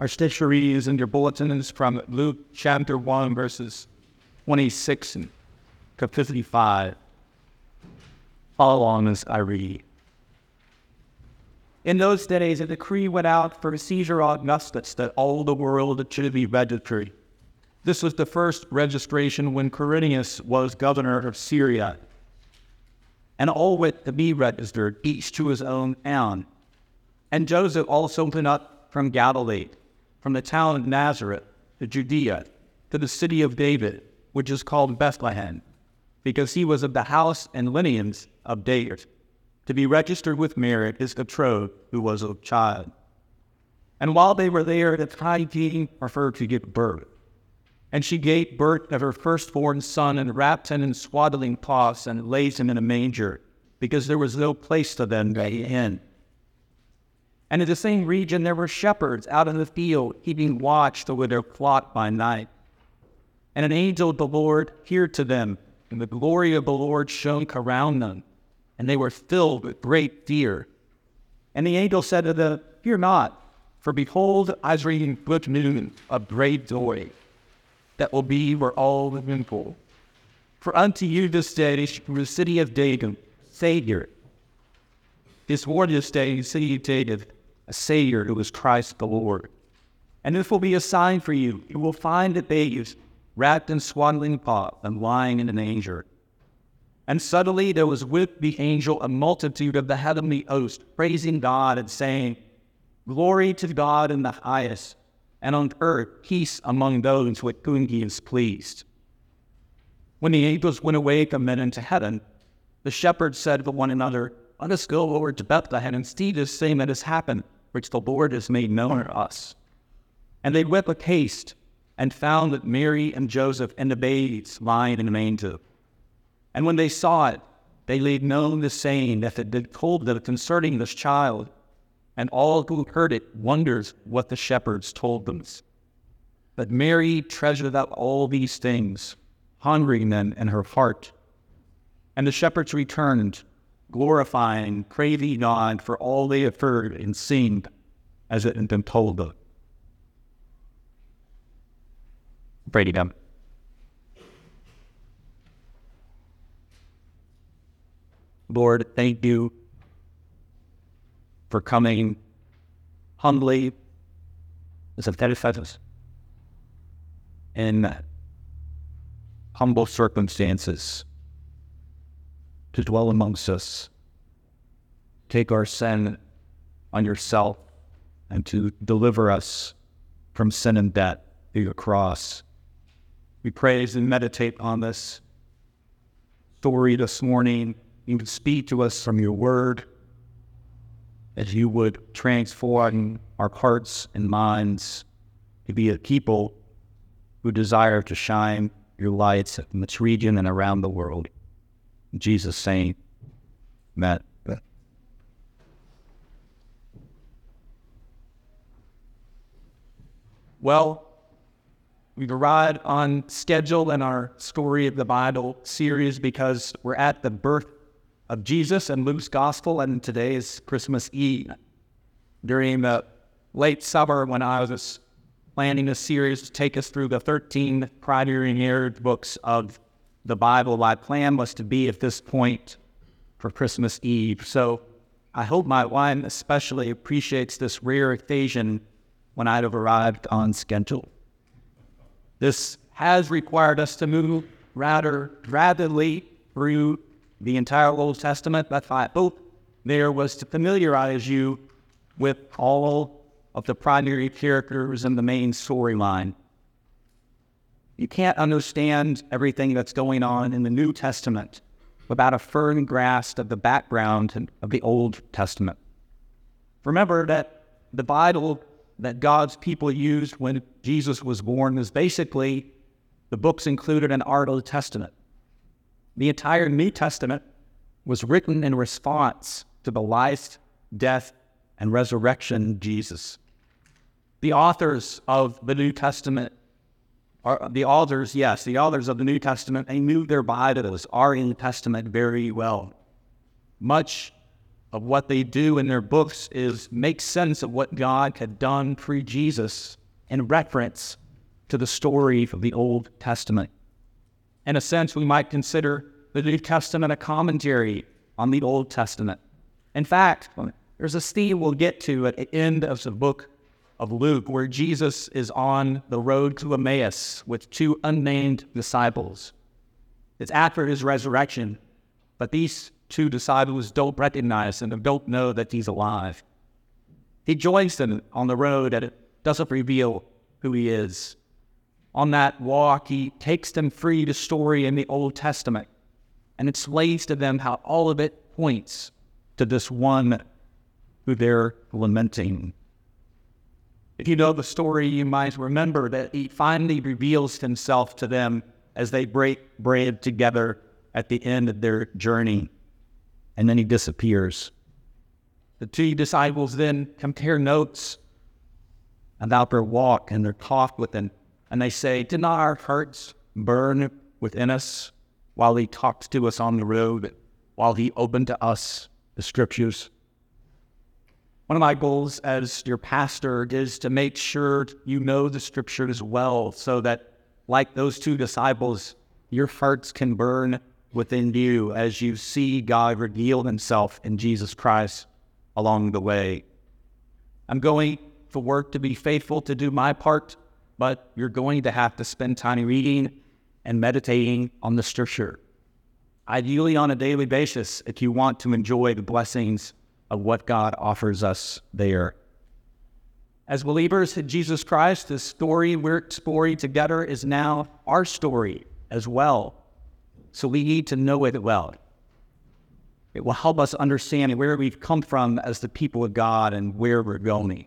Our scripture reading is in your bulletin is from Luke chapter 1, verses 26 to 55. Follow along as I read. In those days, a decree went out for Caesar Augustus that all the world should be registered. This was the first registration when Quirinius was governor of Syria. And all went to be registered, each to his own town. And Joseph also went up from Galilee, from the town of Nazareth to Judea, to the city of David, which is called Bethlehem, because he was of the house and lineage of David, to be registered with Mary, his betrothed, who was a child. And while they were there, the time came for her to give birth. And she gave birth of her firstborn son, and wrapped him in swaddling cloths, and laid him in a manger, because there was no place for them in. And in the same region there were shepherds out in the field, keeping watch over their flock by night. And an angel of the Lord appeared to them, and the glory of the Lord shone around them, and they were filled with great fear. And the angel said to them, "Fear not, for behold, I bring you good news of great joy, that will be for all the people. For unto you this day from the city of David, Savior, is born this day in the city of David, a Savior who is Christ the Lord. And this will be a sign for you. You will find the babes wrapped in swaddling cloths and lying in a manger." And suddenly there was with the angel a multitude of the heavenly host, praising God and saying, "Glory to God in the highest, and on earth peace among those with whom he is pleased." When the angels went away from men into heaven, the shepherds said to one another, "Let us go over to Bethlehem and see this thing that has happened, which the Lord has made known to us." And they went with haste, and found that Mary and Joseph and the babes lying in the manger. And when they saw it, they laid known the saying that had been told them concerning this child. And all who heard it wondered what the shepherds told them. But Mary treasured up all these things, pondering them in her heart. And the shepherds returned, glorifying, praising God for all they had heard and seen, as it had been told them. Pray to them. Lord, thank you for coming humbly as a benefactor in humble circumstances to dwell amongst us, take our sin on yourself, and to deliver us from sin and death through your cross. We praise and meditate on this story this morning. You would speak to us from your word, as you would transform our hearts and minds to be a people who desire to shine your lights in this region and around the world. In Jesus' name, amen. Well, we've arrived on schedule in our Story of the Bible series because we're at the birth of Jesus in Luke's Gospel, and today is Christmas Eve. During the late summer, when I was planning a series to take us through the 13 primary narrative books of the Bible, my plan was to be at this point for Christmas Eve. So I hope my wife especially appreciates this rare occasion when I'd have arrived on schedule. This has required us to move rather rapidly through the entire Old Testament, but I hope there was to familiarize you with all of the primary characters and the main storyline. You can't understand everything that's going on in the New Testament without a firm grasp of the background of the Old Testament. Remember that the Bible that God's people used when Jesus was born is basically the books included in our Old Testament. The entire New Testament was written in response to the life, death, and resurrection of Jesus. The authors of the New Testament the authors of the New Testament, they knew their Bibles, our New Testament, very well. Much of what they do in their books is make sense of what God had done pre-Jesus in reference to the story of the Old Testament. In a sense, we might consider the New Testament a commentary on the Old Testament. In fact, there's a theme we'll get to at the end of the book of Luke where Jesus is on the road to Emmaus with two unnamed disciples. It's after his resurrection, but these two disciples don't recognize him and don't know that he's alive. He joins them on the road and it doesn't reveal who he is. On that walk, he takes them through the story in the Old Testament and explains to them how all of it points to this one who they're lamenting. If you know the story, you might remember that he finally reveals himself to them as they break bread together at the end of their journey, and then he disappears. The two disciples then compare notes about their walk and their talk with him, and they say, "Did not our hearts burn within us while he talked to us on the road, while he opened to us the scriptures?" One of my goals as your pastor is to make sure you know the scriptures well so that, like those two disciples, your hearts can burn within you as you see God reveal himself in Jesus Christ along the way. I'm going for work to be faithful to do my part, but you're going to have to spend time reading and meditating on the scripture, ideally on a daily basis if you want to enjoy the blessings of what God offers us there. As believers in Jesus Christ, the story we're exploring together is now our story as well. So we need to know it well. It will help us understand where we've come from as the people of God and where we're going.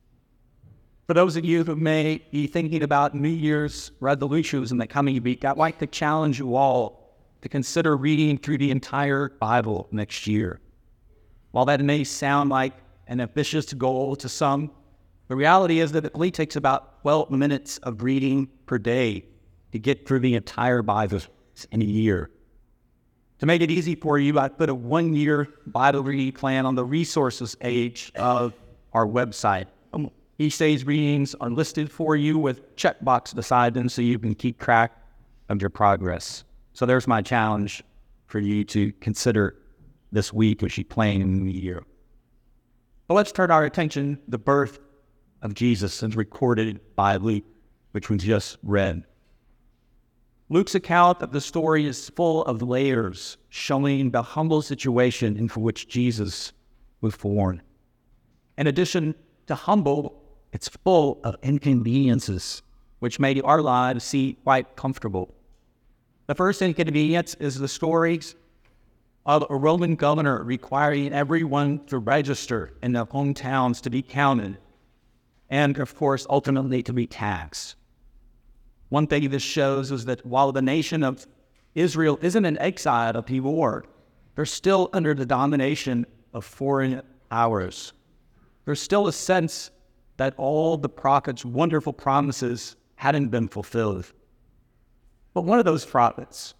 For those of you who may be thinking about New Year's resolutions in the coming week, I'd like to challenge you all to consider reading through the entire Bible next year. While that may sound like an ambitious goal to some, the reality is that it only takes about 12 minutes of reading per day to get through the entire Bible in a year. To make it easy for you, I put a 1-year Bible reading plan on the resources page of our website. Each day's readings are listed for you with checkbox beside them so you can keep track of your progress. So there's my challenge for you to consider this week as you plan in the year. But let's turn our attention to the birth of Jesus as recorded by Luke, which we just read. Luke's account of the story is full of layers, showing the humble situation in which Jesus was born. In addition to humble, it's full of inconveniences, which made our lives seem quite comfortable. The first inconvenience is the stories of a Roman governor requiring everyone to register in their hometowns to be counted, and of course, ultimately to be taxed. One thing this shows is that while the nation of Israel isn't in exile of the war, they're still under the domination of foreign powers. There's still a sense that all the prophets' wonderful promises hadn't been fulfilled. But one of those prophecies,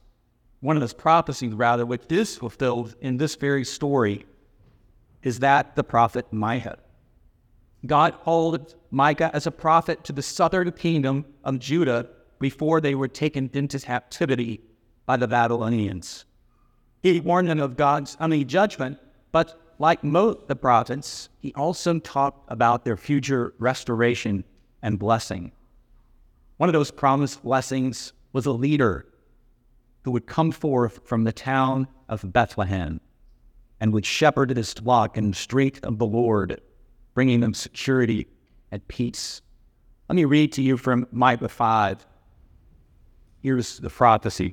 which is fulfilled in this very story, is that the prophet Micah. God called Micah as a prophet to the southern kingdom of Judah before they were taken into captivity by the Babylonians. He warned them of God's coming judgment, but like most of the prophets, he also talked about their future restoration and blessing. One of those promised blessings was a leader who would come forth from the town of Bethlehem and would shepherd his flock in the strength of the Lord, bringing them security and peace. Let me read to you from Micah 5. Here's the prophecy.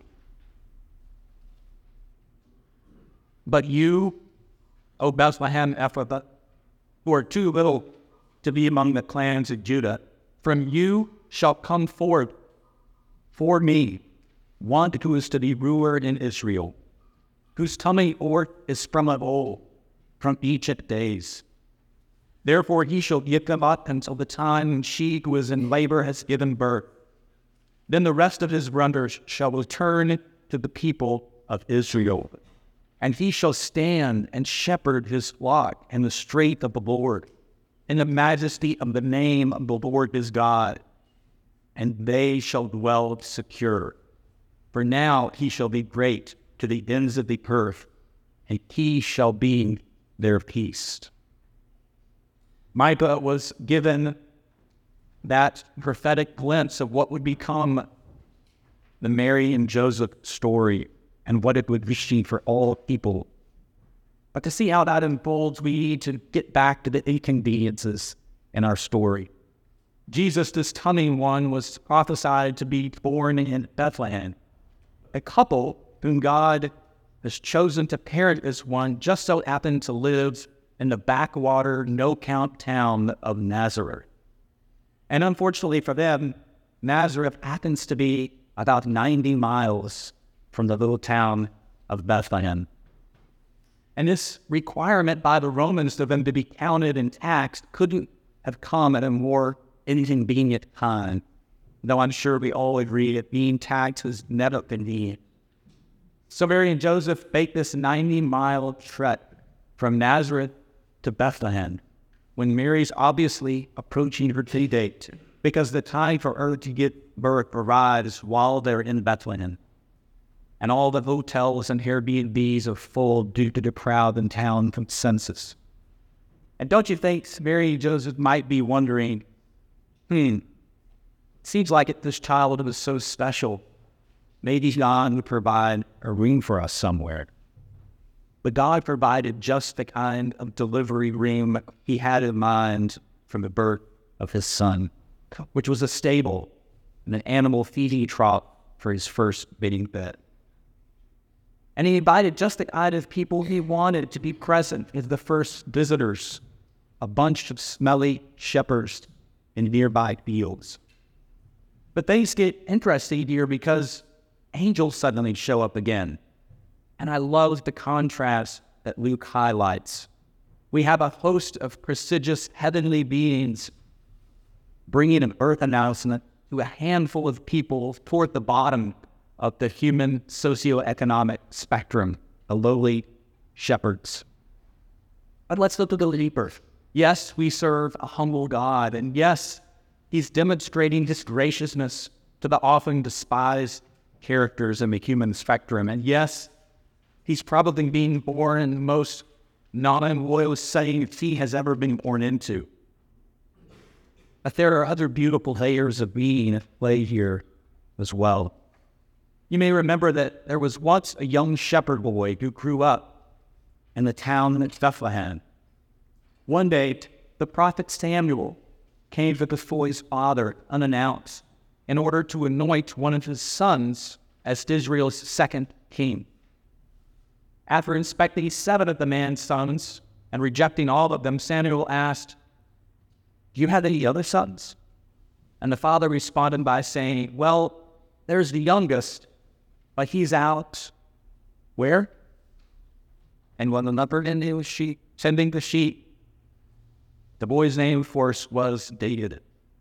But you, O Bethlehem Ephrathah, who are too little to be among the clans of Judah, from you shall come forth for me one who is to be ruler in Israel, whose tummy forth is from of old, from Egypt days. Therefore he shall give them up until the time when she who is in labor has given birth. Then the rest of his brothers shall return to the people of Israel, And he shall stand and shepherd his flock in the strength of the Lord, in the majesty of the name of the Lord his God. And they shall dwell secure. For now he shall be great to the ends of the earth, and he shall be their peace. Micah was given that prophetic glimpse of what would become the Mary and Joseph story and what it would be for all people. But to see how that unfolds, we need to get back to the inconveniences in our story. Jesus, this coming one, was prophesied to be born in Bethlehem. A couple whom God has chosen to parent this one just so happened to live in the backwater, no-count town of Nazareth. And unfortunately for them, Nazareth happens to be about 90 miles from the little town of Bethlehem. And this requirement by the Romans of them to be counted and taxed couldn't have come at a more inconvenient time, though I'm sure we all agree that being taxed was never convenient. So Mary and Joseph make this 90-mile trek from Nazareth to Bethlehem, when Mary's obviously approaching her due date, because the time for her to give birth arrives while they're in Bethlehem. And all the hotels and Airbnbs are full due to the crowd in town from census. And don't you think Mary and Joseph might be wondering, seems like this child was so special. Maybe God would provide a room for us somewhere. But God provided just the kind of delivery room he had in mind from the birth of his son, which was a stable and an animal feeding trough for his first bathing bed. And he invited just the kind of people he wanted to be present as the first visitors, a bunch of smelly shepherds in nearby fields. But things get interesting here because angels suddenly show up again. And I love the contrast that Luke highlights. We have a host of prestigious heavenly beings bringing an earth announcement to a handful of people toward the bottom of the human socioeconomic spectrum, the lowly shepherds. But let's look a little deeper. Yes, we serve a humble God, and yes, he's demonstrating his graciousness to the often despised characters in the human spectrum. And yes, he's probably being born in the most non-loyal setting he has ever been born into. But there are other beautiful layers of being at play here as well. You may remember that there was once a young shepherd boy who grew up in the town of Bethlehem. One day, the prophet Samuel came to the boy's father unannounced in order to anoint one of his sons as Israel's second king. After inspecting 7 of the man's sons and rejecting all of them, Samuel asked, "Do you have any other sons?" And the father responded by saying, "Well, there's the youngest, but he's out." Where? And when the number ended was sheep, tending the sheep. The boy's name, of course, was David.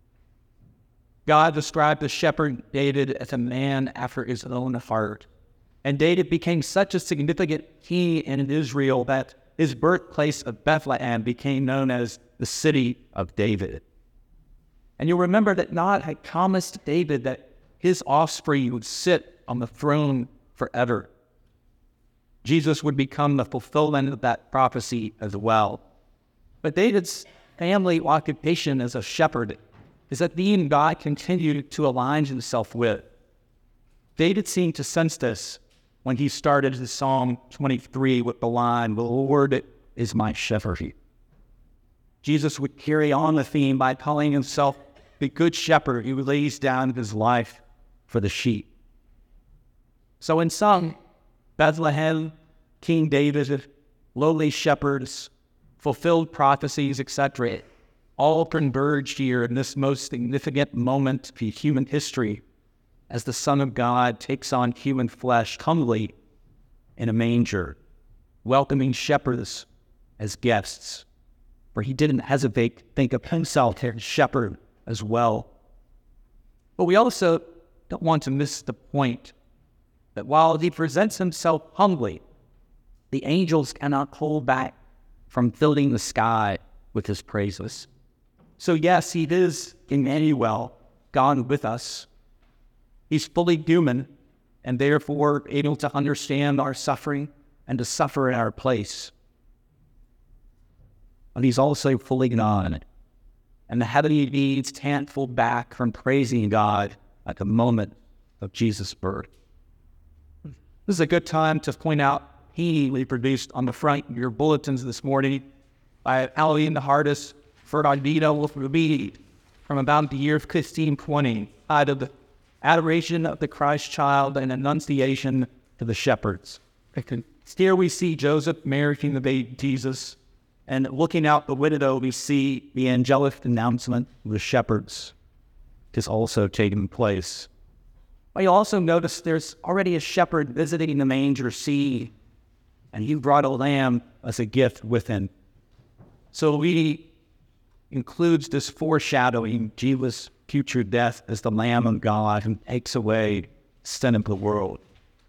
God described the shepherd David as a man after his own heart. And David became such a significant king in Israel that his birthplace of Bethlehem became known as the city of David. And you'll remember that God had promised David that his offspring would sit on the throne forever. Jesus would become the fulfillment of that prophecy as well. But David's family occupation as a shepherd is a theme God continued to align himself with. David seemed to sense this when he started his Psalm 23 with the line, "The Lord is my shepherd." Jesus would carry on the theme by calling himself the good shepherd who lays down his life for the sheep. So in sum, Bethlehem, King David, lowly shepherds, fulfilled prophecies, etc., all converged here in this most significant moment in human history as the Son of God takes on human flesh humbly in a manger, welcoming shepherds as guests, for he didn't hesitate to think of himself as shepherd as well. But we also don't want to miss the point that while he presents himself humbly, The angels cannot hold back from filling the sky with his praises. So yes, he is Emmanuel, God with us. He's fully human and therefore able to understand our suffering and to suffer in our place. But he's also fully God. And the heavenly beings can't hold back from praising God at the moment of Jesus' birth. This is a good time to point out he reproduced on the front of your bulletins this morning by Halloween the Hardest Ferdinando Rubini from about the year 1520, out of the Adoration of the Christ Child and Annunciation to the Shepherds. Here we see Joseph marrying the baby Jesus, and looking out the window, we see the angelic announcement of the shepherds is also taking place. But you also notice there's already a shepherd visiting the manger scene, and he brought a lamb as a gift with him. So he includes this foreshadowing Jesus' future death as the Lamb of God who takes away sin of the world.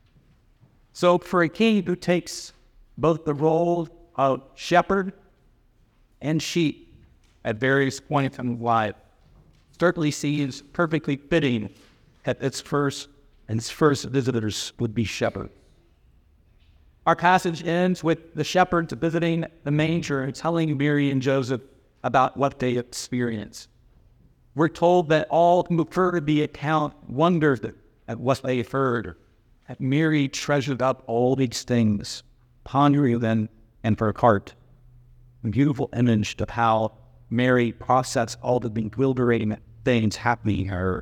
So for a king who takes both the role of shepherd and sheep at various points in life, certainly seems perfectly fitting that its first visitors would be shepherds. Our passage ends with the shepherds visiting the manger and telling Mary and Joseph about what they experienced. We're told that all who heard the account wondered at what they heard, that Mary treasured up all these things, pondering them in her heart. A beautiful image of how Mary processed all the bewildering things happening to her.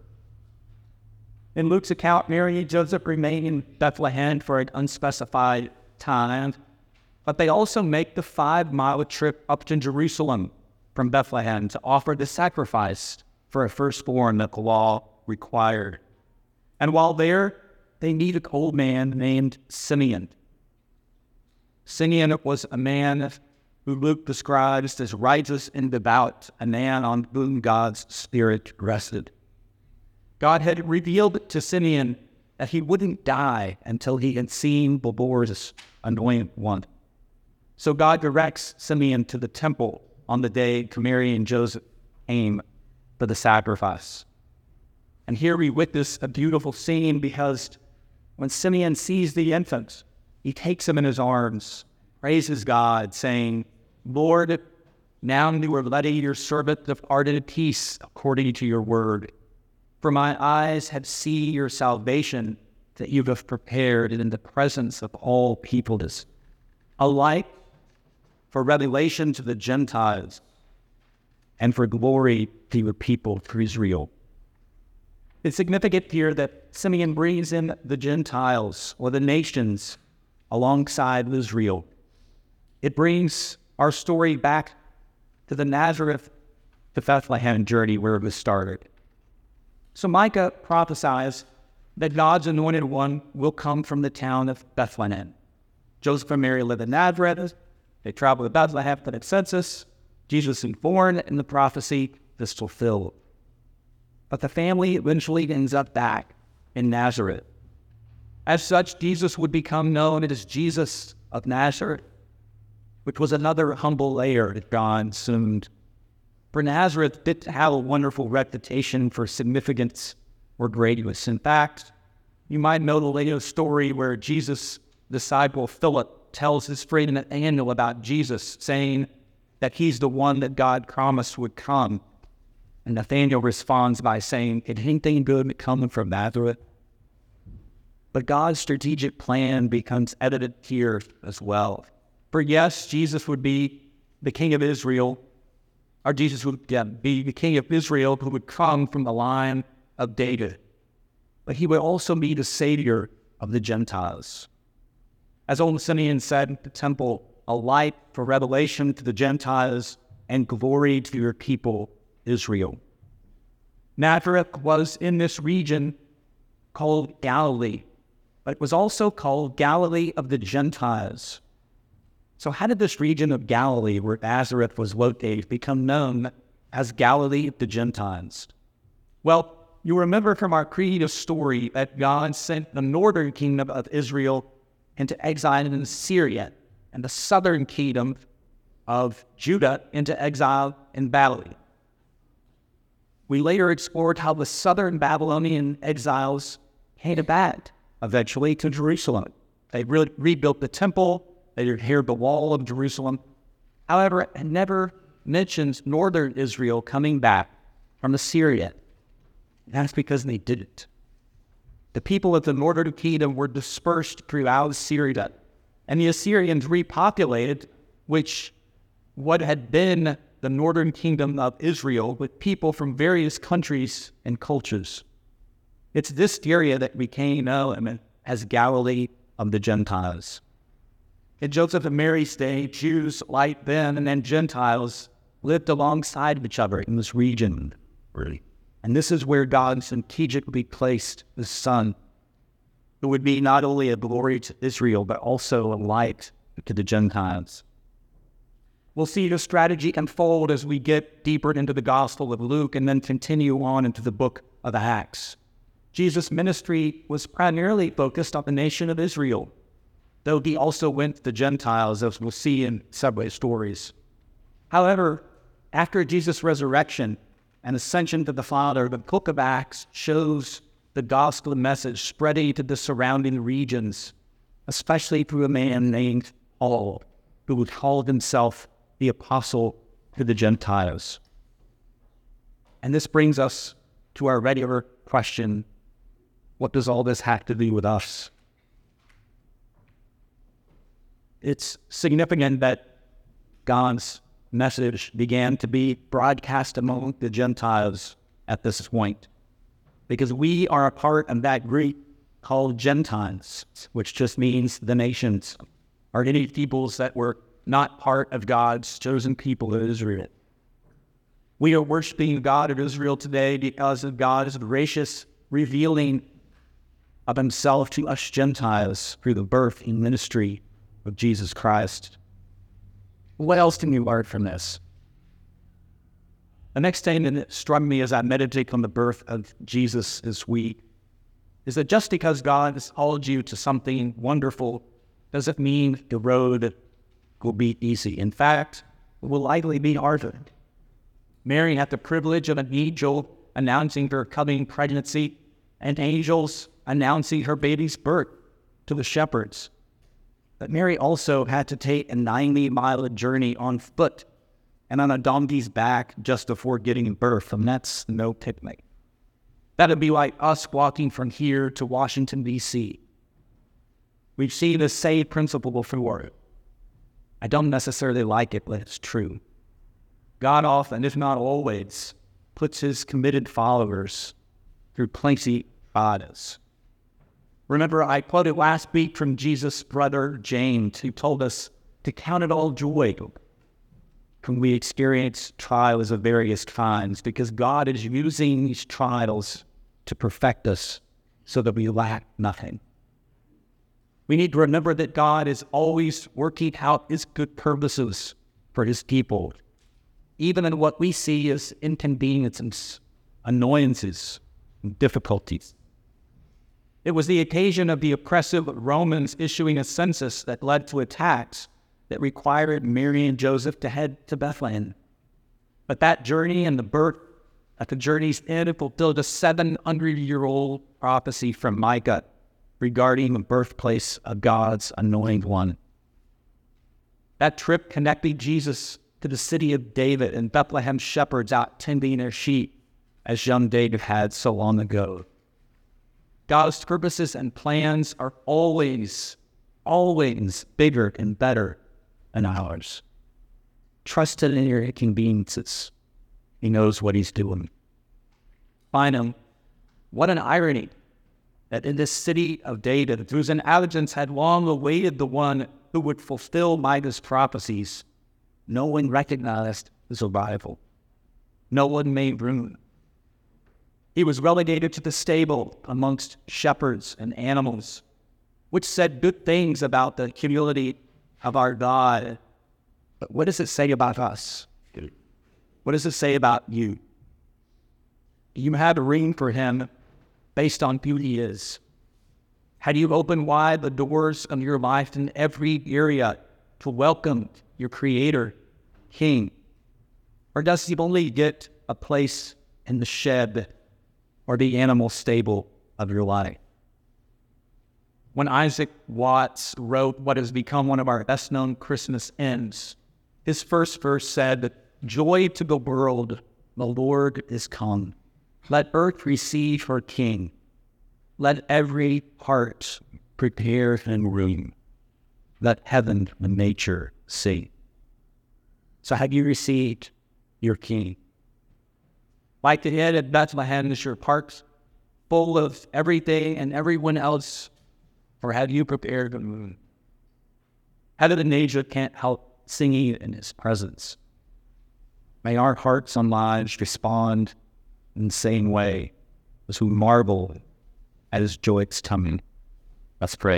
In Luke's account, Mary and Joseph remain in Bethlehem for an unspecified time, but they also make the 5-mile trip up to Jerusalem from Bethlehem to offer the sacrifice for a firstborn that the law required. And while there, they meet an old man named Simeon. Simeon was a man who Luke describes as righteous and devout, a man on whom God's Spirit rested. God had revealed to Simeon that he wouldn't die until he had seen the Lord's anointed one. So God directs Simeon to the temple on the day Mary and Joseph came for the sacrifice. And here we witness a beautiful scene, because when Simeon sees the infant, he takes him in his arms, praises God, saying, "Lord, now you are letting your servant depart in peace according to your word. For my eyes have seen your salvation that you have prepared in the presence of all peoples, a light for revelation to the Gentiles and for glory to your people, for Israel." It's significant here that Simeon brings in the Gentiles, or the nations, alongside Israel. It brings our story back to the Nazareth to Bethlehem journey where it was started. So Micah prophesies that God's anointed one will come from the town of Bethlehem. Joseph and Mary live in Nazareth. They travel to Bethlehem for the census. Jesus is born, and the prophecy is fulfilled. But the family eventually ends up back in Nazareth. As such, Jesus would become known as Jesus of Nazareth, which was another humble layer that God assumed. For Nazareth didn't have a wonderful reputation for significance or greatness. In fact, you might know the later story where Jesus' disciple Philip tells his friend Nathanael about Jesus, saying that he's the one that God promised would come. And Nathanael responds by saying, "Can anything good come from Nazareth?" But God's strategic plan becomes evident here as well. For yes, Jesus would be the king of Israel, or Jesus would be the king of Israel who would come from the line of David. But he would also be the savior of the Gentiles. As old Simeon said at the temple, a light for revelation to the Gentiles and glory to your people, Israel. Nazareth was in this region called Galilee, but it was also called Galilee of the Gentiles. So how did this region of Galilee, where Nazareth was located, become known as Galilee of the Gentiles? Well, you remember from our previous story that God sent the northern kingdom of Israel into exile in Syria and the southern kingdom of Judah into exile in Babylon. We later explored how the southern Babylonian exiles came back eventually to Jerusalem. They rebuilt the temple, they repaired the wall of Jerusalem. However, it never mentions northern Israel coming back from Assyria. That's because they didn't. The people of the northern kingdom were dispersed throughout Assyria, and the Assyrians repopulated what had been the northern kingdom of Israel with people from various countries and cultures. It's this area that became known as Galilee of the Gentiles. In Joseph and Mary's day, Jews like them and then Gentiles lived alongside each other in this region. And this is where God strategically placed the Son, who would be not only a glory to Israel, but also a light to the Gentiles. We'll see the strategy unfold as we get deeper into the Gospel of Luke and then continue on into the book of Acts. Jesus' ministry was primarily focused on the nation of Israel, though he also went to the Gentiles, as we'll see in several stories. However, after Jesus' resurrection and ascension to the Father, the book of Acts shows the gospel message spreading to the surrounding regions, especially through a man named Paul, who would call himself the apostle to the Gentiles. And this brings us to our regular question: what does all this have to do with us? It's significant that God's message began to be broadcast among the Gentiles at this point, because we are a part of that group called Gentiles, which just means the nations, or any peoples that were not part of God's chosen people of Israel. We are worshiping the God of Israel today because of God's gracious revealing of himself to us Gentiles through the birth and ministry of Jesus Christ. What else can you learn from this? The next thing that struck me as I meditate on the birth of Jesus this week is that just because God has called you to something wonderful doesn't mean the road will be easy. In fact, it will likely be harder. Mary had the privilege of an angel announcing her coming pregnancy and angels announcing her baby's birth to the shepherds. But Mary also had to take a 90-mile journey on foot and on a donkey's back just before getting birth, and that's no picnic. That would be like us walking from here to Washington, D.C. We've seen the same principle before. I don't necessarily like it, but it's true. God often, if not always, puts his committed followers through plenty trials. Remember, I quoted last week from Jesus' brother James, who told us to count it all joy when we experience trials of various kinds, because God is using these trials to perfect us so that we lack nothing. We need to remember that God is always working out his good purposes for his people, even in what we see as inconveniences, annoyances, and difficulties. It was the occasion of the oppressive Romans issuing a census that led to attacks that required Mary and Joseph to head to Bethlehem. But that journey and the birth at the journey's end, it fulfilled a 700-year-old prophecy from Micah regarding the birthplace of God's anointed one. That trip connected Jesus to the city of David and Bethlehem shepherds out tending their sheep, as young David had so long ago. God's purposes and plans are always bigger and better than ours. Trust in your inconveniences. He knows what he's doing. Finally, what an irony that in this city of David, whose inhabitants had long awaited the one who would fulfill Micah's prophecies, no one recognized his arrival. No one made room. He was relegated to the stable amongst shepherds and animals, which said good things about the humility of our God. But what does it say about us? What does it say about you? You have room for him based on who he is. Had you opened wide the doors of your life in every area to welcome your Creator, King? Or does he only get a place in the shed or the animal stable of your life? When Isaac Watts wrote what has become one of our best-known Christmas hymns, his first verse said, "Joy to the world, the Lord is come. Let earth receive her King. Let every heart prepare and room. Let heaven and nature sing." So have you received your King? Like the inn at Bethlehem is your parks full of everything and everyone else, or have you prepared the moon? Heaven and nature can't help singing in his presence. May our hearts and lives respond in the same way as we marvel at his joyous coming. Let's pray.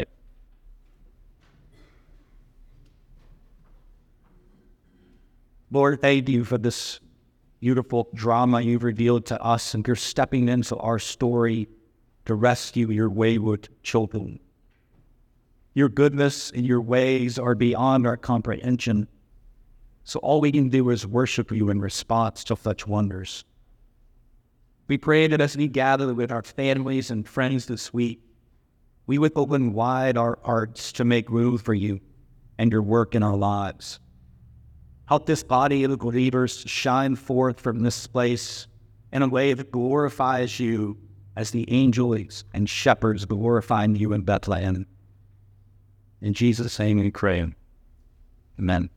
Lord, thank you for this beautiful drama you've revealed to us, and you're stepping into our story to rescue your wayward children. Your goodness and your ways are beyond our comprehension, so all we can do is worship you in response to such wonders. We pray that as we gather with our families and friends this week, we would open wide our hearts to make room for you and your work in our lives. Help this body of believers to shine forth from this place in a way that glorifies you as the angels and shepherds glorifying you in Bethlehem. In Jesus' name we pray. Amen.